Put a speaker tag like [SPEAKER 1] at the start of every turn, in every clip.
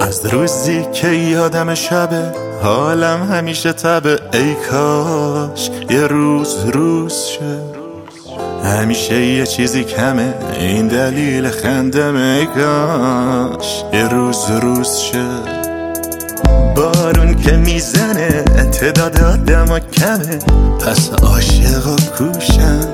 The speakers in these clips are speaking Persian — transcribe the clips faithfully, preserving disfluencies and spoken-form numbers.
[SPEAKER 1] از روزی که یادم شبه حالم همیشه تبه، ای کاش یه روز روز شه، همیشه یه چیزی کمه این دلیل خندمه، ای کاش یه روز روز شه. بارون که میزنه تعداد آدم کمه، پس عاشقا کوشن،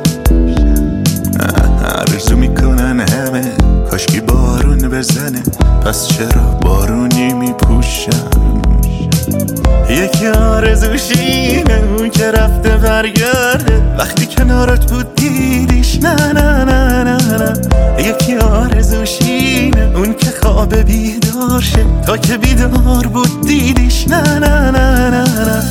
[SPEAKER 1] آرزو میکنن همه کاشکی بارون بزنه، پس چرا بارونی میپوشن. یکی آرزوشینه اون که رفته برگرده، وقتی کنارت بود دیدیش نه نه نه نه نه. یکی آرزوشینه اون که خواب بیدار شه، تا که بیدار بود دیدیش نه نه نه نه نه.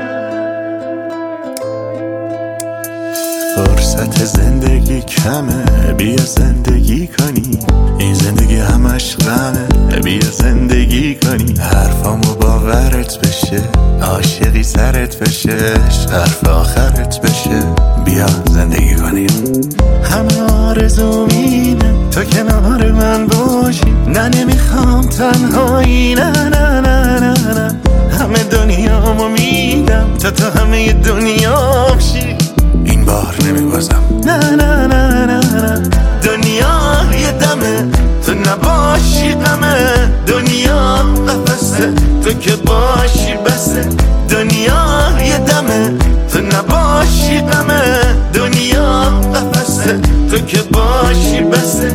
[SPEAKER 1] فرصت زندگی کمه، بیا زندگی کنی، این زندگی همش غمه، بیا زندگی کنی. حرفامو باورت بشه، عاشقی سرت بشه، حرف آخرت بشه، بیا زندگی کنی. همه آرزومینه تو کنار من باشی، نه نمیخوام تنهایی، نه نه نه نه نه. همه دنیامو میدم تا تو همه دنیا بشی، این بار نمیبازم نه نه نه نه نه. دنیا یه دمه تو نباشی غمه، دنیا قفسه تو که باشی بسه. دنیا یه دمه تو نباشی غمه، دنیا قفسه تو که باشی بسه.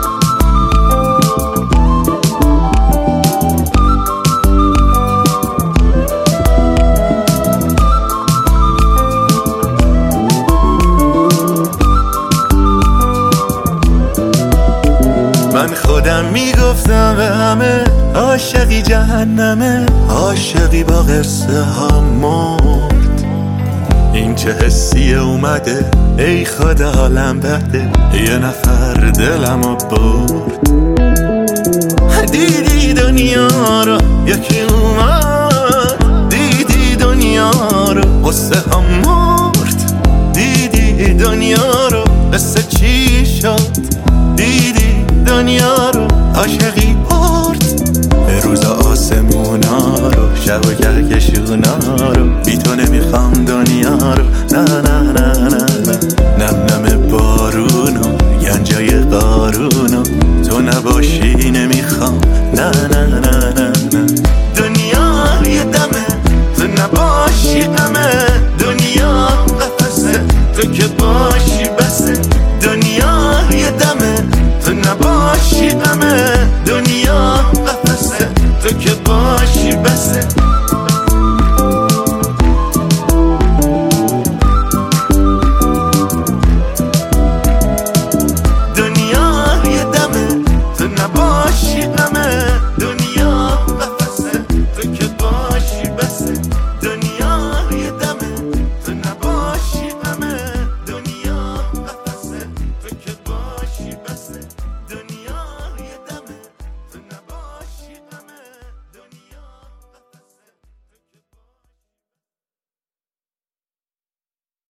[SPEAKER 1] من خودم میگفتم به همه عاشقی جهنمه، عاشقی با قصه ها مرد. این چه حسیه اومده ای خدا حالم بده، یه نفر دلمو برد. دیدی دنیا رو یکی اومد، دیدی دنیا رو قصه ها مرد. دیدی دنیا رو قصه چی شد، دیدی دنیا رو عاشقی برد. به روز آسمونا رو شب و کهکشونا رو، بی تو نمیخوام دنیا رو نه نه نه نه نه. نم نم بارونو گنجای قارونو، تو نباشی نمیخوام نه نه نه نه نه. دنیا یه دمه تو نباشی غمه، دنیا قفسه تو که باشی بسه. دنیا یه دمه تو نباشی غمه،